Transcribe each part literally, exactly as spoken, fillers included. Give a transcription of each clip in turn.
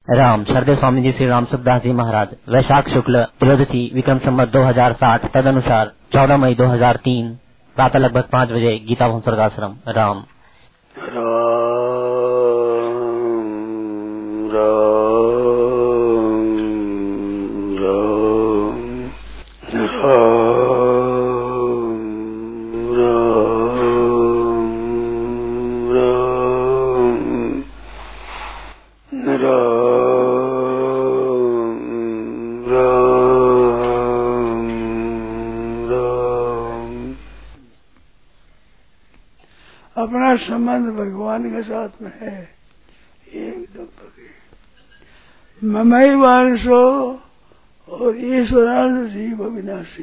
राम शरदे स्वामी जी श्री राम सुखदास जी महाराज वैशाख शुक्ल त्रयोदशी विक्रम संवत दो हजार साठ तदनुसार चौदह मई दो हजार तीन प्रातः लगभग पाँच बजे गीता भवन स्वर्गाश्रम। राम अपना संबंध भगवान के साथ में है एकदम पके ममई वांसो और ईश्वरांश जीव अविनाशी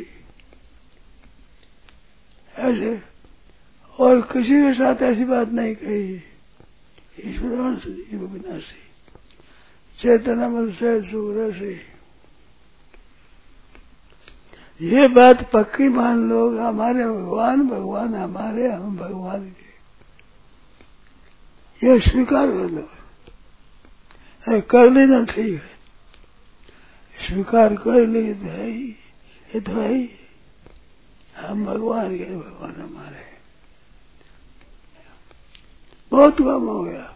ऐसे और किसी के साथ ऐसी बात नहीं कही। ईश्वरांश जीव अविनाशी चेतनमल से सूर्य से ये बात पक्की मान लो। हमारे भगवान भगवान हमारे हम भगवान के ये स्वीकार कर लो। कर लेना ठीक है, स्वीकार कर लिए तो है ही, ये तो है ही हम भगवान के भगवान हमारे। बहुत कम हो गया।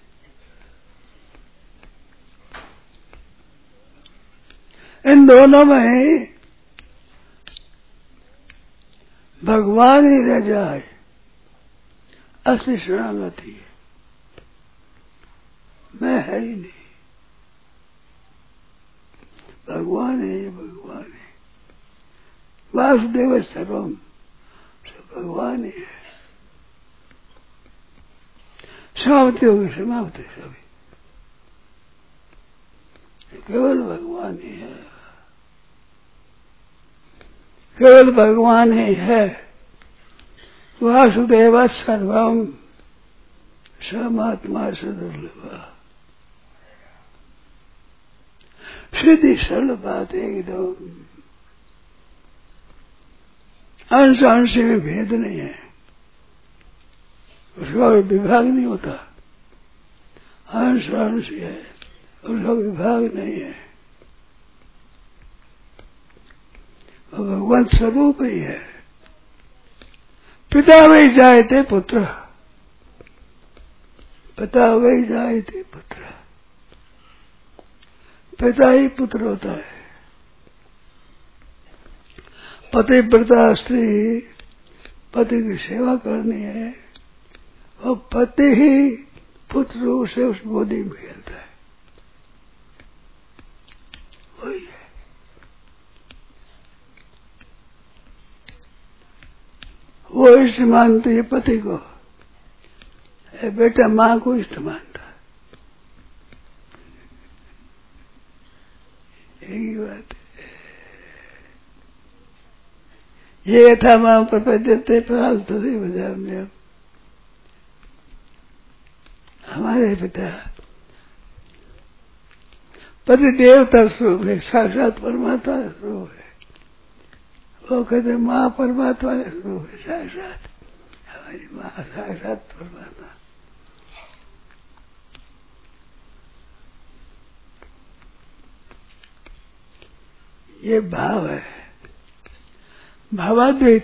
इन दोनों में भगवान ही रह जाए असली शरणागति है। मैं है ही नहीं, भगवान है, ये भगवान है। वासुदेव सर्वम सब भगवान ही है। समाप्ति होगी, समाप्ति सभी केवल भगवान ही है, केवल भगवान ही है। वासुदेव सर्वम समात्मा सदुर्लभ। सीधी सरल बात है एकदम। अंश अंश में भेद नहीं है, उसका विभाग नहीं होता। अंश अंश है, उसका विभाग नहीं है। वो भगवान स्वरूप ही है। पिता वही जाए थे पुत्र, पिता वही जाए थे पुत्र, पिता ही पुत्र होता है। पति व्रता स्त्री पति की सेवा करनी है और पति ही पुत्र रूप से उस गोदी में खेलता है, वही है। वो इष्ट मानती है पति को, बेटा माँ को इष्ट मानता। यही बात है। ये था माँ प्रपद्यते प्रास्तुति बाजार में। हमारे पिता पति देवता स्वरूप है, साक्षात परमात्मा स्वरूप है। वो कहते माँ परमात्मा स्वरूप है, साक्षात हमारी माँ साक्षात परमात्मा। ये भाव है, भावाद्वैत।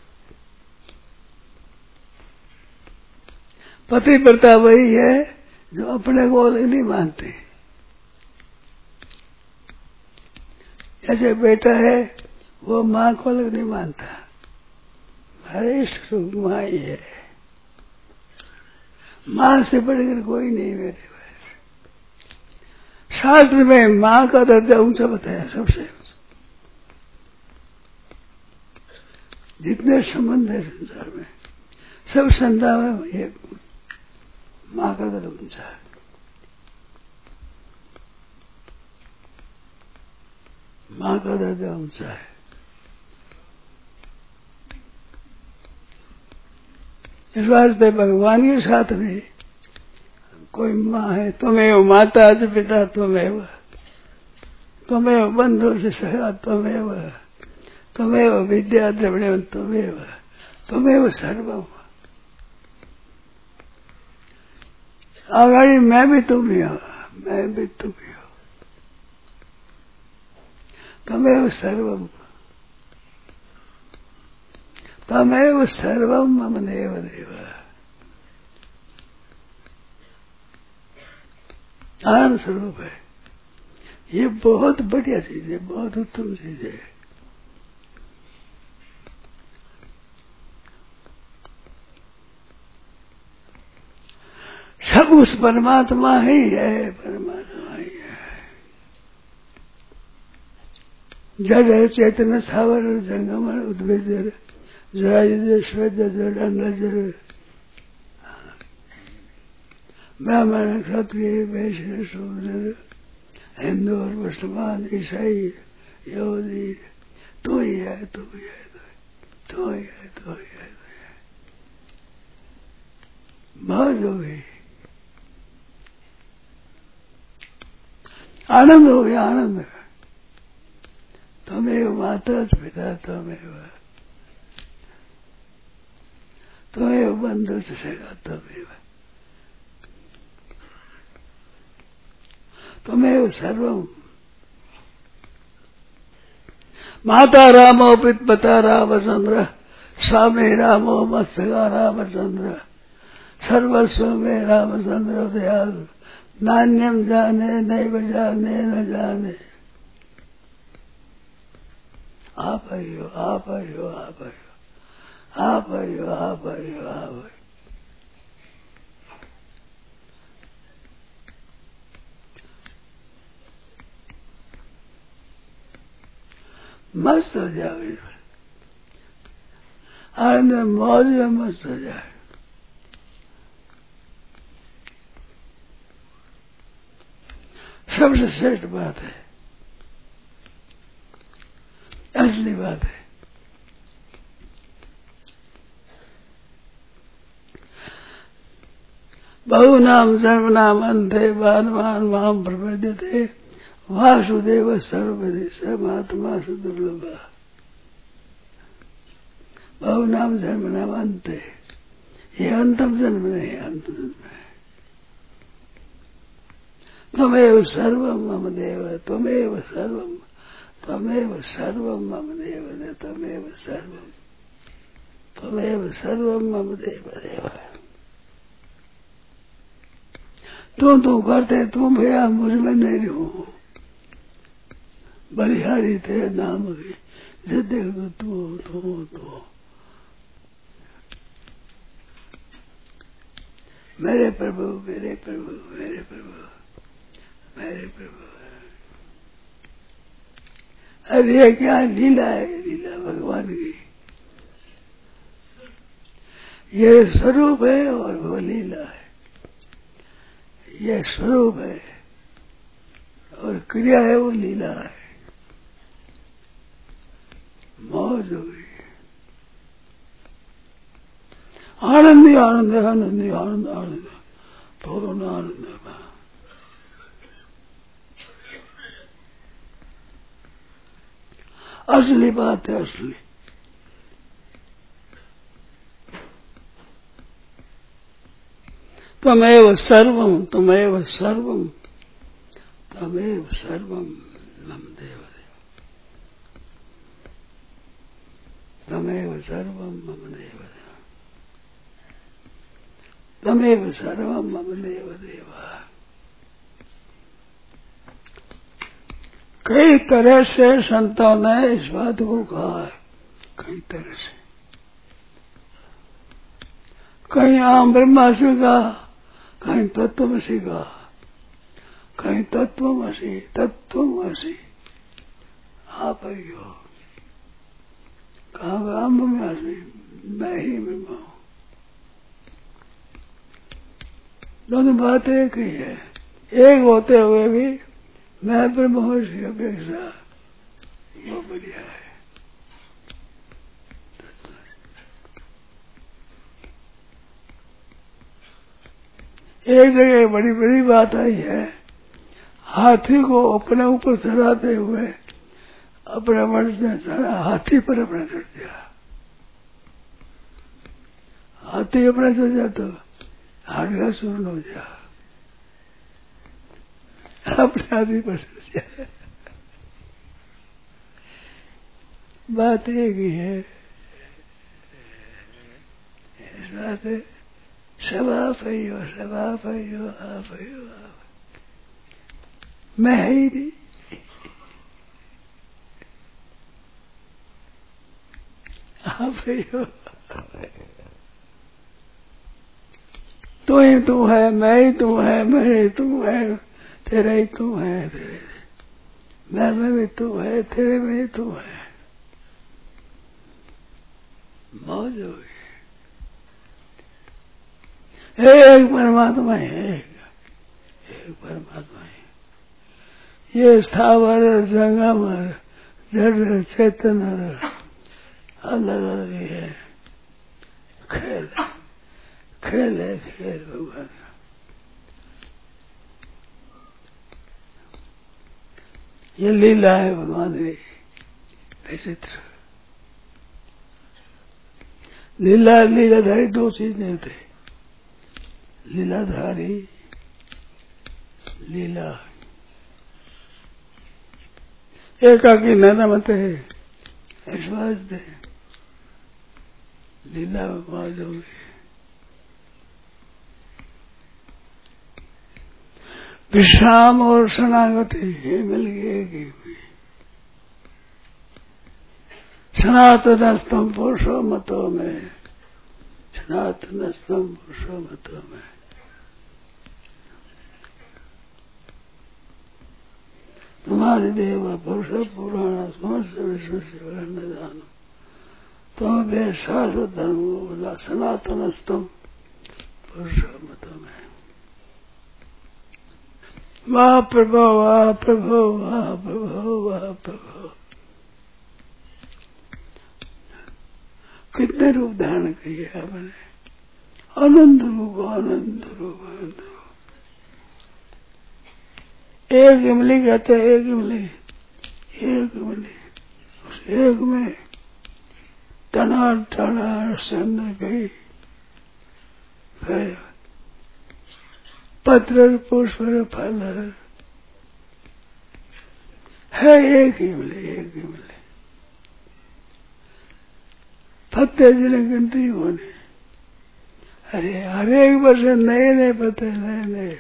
पति व्रता वही है जो अपने को अलग नहीं मानते। ऐसे बेटा है वो माँ को अलग नहीं मानता, हरे इष्ट रूप माँ ही है। माँ से बढ़कर कोई नहीं मेरे पास। शास्त्र में माँ का दर्जा ऊंचा बताया सबसे। जितने संबंध है संसार में सब संसार में ये माँ का दर्जा ऊंचा है। माँ का दर्जा ऊंचा है। इस वास्ते भगवान के साथ में कोई माँ है, तुम्हें माता से पिता तुम्हें, तुम्हें बंधु से सखा तुम्हें, तुम्हें विद्या द्रविण तुम्हें, तुम्हें सर्वम। अगाड़ी मैं भी तुम ही मैं भी तुम्हें हूँ। तमेव सर्वम तमेव सर्वम मम देव देव। आनंद स्वरूप है। ये बहुत बढ़िया चीज है, बहुत उत्तम चीज है। सब उस परमात्मा ही है, परमात्मा ही है। जड़ चैतन्य स्थावर जंगम उद्भिजर जरा श्वेत जड़ नजर ब्राह्मण क्षत्रिय वैश्य शूद्र हिंदू और मुसलमान ईसाई यहूदी तू ही है, तू ही है, तू ही है, तू ही है। बहुत हो गई, आनंद हो गया, आनंद। तमेव माता पिता तमेव तमेव बंधु सगा तमेव तमेव सर्वम। माता रामो पिता रामचंद्र स्वामी रामो मत्सगा रामचंद्र सर्वस्व में रामचंद्र दयाल नान्यम जाने नैव जाने न जाने। आप ही हो, आप ही हो, आप ही हो, आप ही हो, आप ही हो, आप ही हो। मस्त हो जाओ, आनंद मौज में मस्त हो जाए। सबसे श्रेष्ठ बात है, असली बात है। बहु नाम जन्म नाम अंते बालवान माम प्रपद्यते वासुदेव सर्वविधि स महात्मा सुदुर्लभ। बहु नाम जन्म नाम अंते, ये अंतम जन्म नहीं, अंत जन्म है। त्वमेव सर्वम मम देव, त्वमेव सर्वम, त्वमेव सर्वम मम देव देव, त्वमेव सर्वम, त्वमेव सर्वम मम देव देव। तू तू करते तू भैया मुझमें नहीं हूँ, बलिहारी थे नाम की जिद तू तू तू मेरे प्रभु मेरे प्रभु मेरे प्रभु मेरे प्रभु। अरे ये क्या लीला है, लीला भगवान की। ये स्वरूप है और वो लीला है। ये स्वरूप है और क्रिया है, वो लीला है। मौज हो गई, आनंद ही आनंद है, आनंद ही आनंद, आनंद थोड़ा ना आनंद है। असली बात है, असली। तमेव सर्वम, तमेव सर्वम, तमेव सर्वम मम देव देव, तमेव सर्वम मम देव देव, तमेव सर्वम मम देव देव। कई तरह से संतों ने इस बात को कहा है, कई तरह से। कहीं आम ब्रह्मासी का, कहीं तत्वमसी का, कहीं तत्वमसी तत्वमसी आप ही हो। कहा आम ब्रह्मासी, मैं ही ब्रह्मा हूं। दोनों बात एक ही है। एक होते हुए भी मैं ब्रह्मोष की अपेक्षा वो बढ़िया है। एक जगह बड़ी बड़ी बात आई है, हाथी को अपने ऊपर चढ़ाते हुए अपने वंश ने चढ़ा, हाथी पर अपना चढ़ दिया। हाथी अपना चढ़ जाता हाथ का शूर्ण हो गया। अपने आदमी पर जाए। बात एक ही है, इस बात है सब आप ही हो, सब आप ही हो, आप ही हो, आप मैं है ही नहीं। आप ही हो, तू ही तू है, मैं ही तू है, मैं ही तू है, तेरा ही तू है, तेरे मैं में भी तू है, तेरे में ही तू है। मौज हो गई। एक परमात्मा है, एक परमात्मा है। ये स्थावर जंगम जड़ चेतन अलग अलग है। खेल खेल है, खेल भगवान का। ये लीला है भगवान की विचित्र। लीला लीलाधारी दो चीज नहीं थे, लीलाधारी लीला एकाकी नाना मत है, विश्वास दे लीला मौज होगी। विश्राम और शरणागति ये मिल गए। सनातन स्तंभ पुरुषो मतों में, सनातन स्तंभ पुरुषो मतों में। तुम्हारे देव पुरुष पुराण समस्त विश्व से निदान तुम वे शाश्वत धर्म बोला सनातन स्तंभ पुरुषो मतों में। वाह प्रभु वाह प्रभु वाह प्रभु वाह प्रभु। कितने रूप धारण किए आपने, आनंद रूप आनंद रूप आनंद रूप। एक इमली कहते एक इमली, एक इमली, उस एक में तना तना से अंदर गई, फिर पत्र पुष्प फल है एक इमली, एक इमली। पत्ते जिन्हें गिनती होने, अरे हर एक वर्ष नए नए पत्ते, नए नए।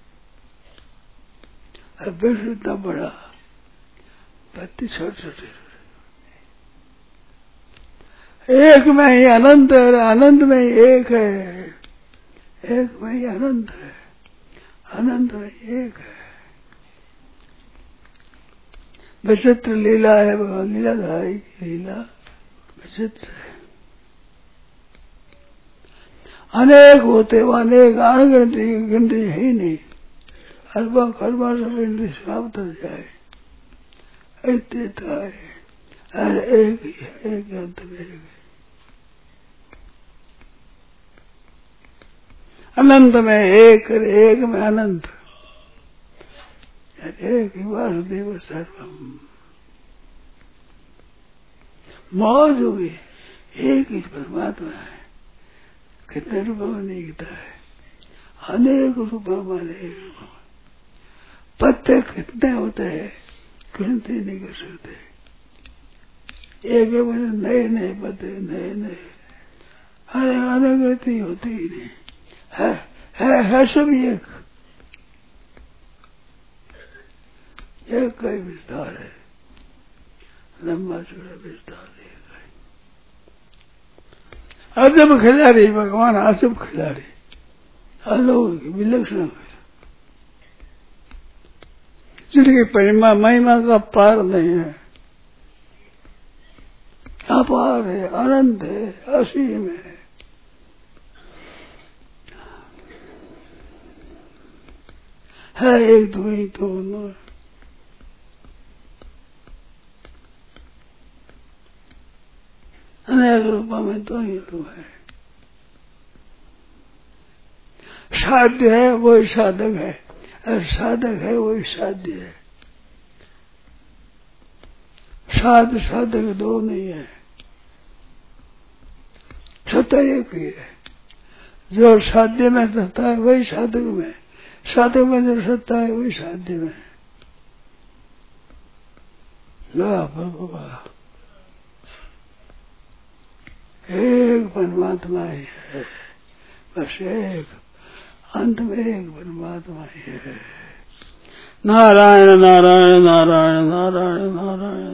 अब विश्व इतना बड़ा, पत्ती छोटे छोटे। एक में ही अनंत है, अनंत में ही एक है, एक में ही अनंत है, अनंत में एक है। विचित्र लीला है भगवान, लीलाधारी की लीला विचित्र है। अनेक होते वो अनेक अणगिनती गिनती है ही नहीं। अरबा खरबा सब गिनती समाप्त हो जाए, इतने है। अरे एक ही है, एक अंत में एक। अनंत में एक, एक में अनंत, एक ही वासुदेव सर्वम। मौज हुई, एक ही परमात्मा है। कितने रूपों में दिखता है, अनेक रूपों में अनेक रूपों में। पत्ते कितने होते हैं गिनती नहीं कर सकते। एक एक नए नए पत्ते, नए नए, अरे अनगिनती होती ही नहीं है, है, है सब एक, एक का ही विस्तार है, लंबा चौड़ा विस्तार है। अजब खिलाड़ी भगवान, अजब खिलाड़ी, अलौकिक विलक्षण, जिनकी परिमा महिमा का पार नहीं है, अपार है, अनंत है, असीम है। है एक दो ही तो अनेक रूपों में तो ही तो है। साध्य है वही साधक है, और साधक है वही साध्य है। साध साधक दो नहीं है, सत्ता एक ही है। जो साध्य में रहता है वही साधक में, साधु में जो सत्ता है वही साध्य में। वाह प्रभु वाह, एक परमात्मा ही है, बस एक, अंत में एक परमात्मा ही है। नारायण नारायण नारायण नारायण नारायण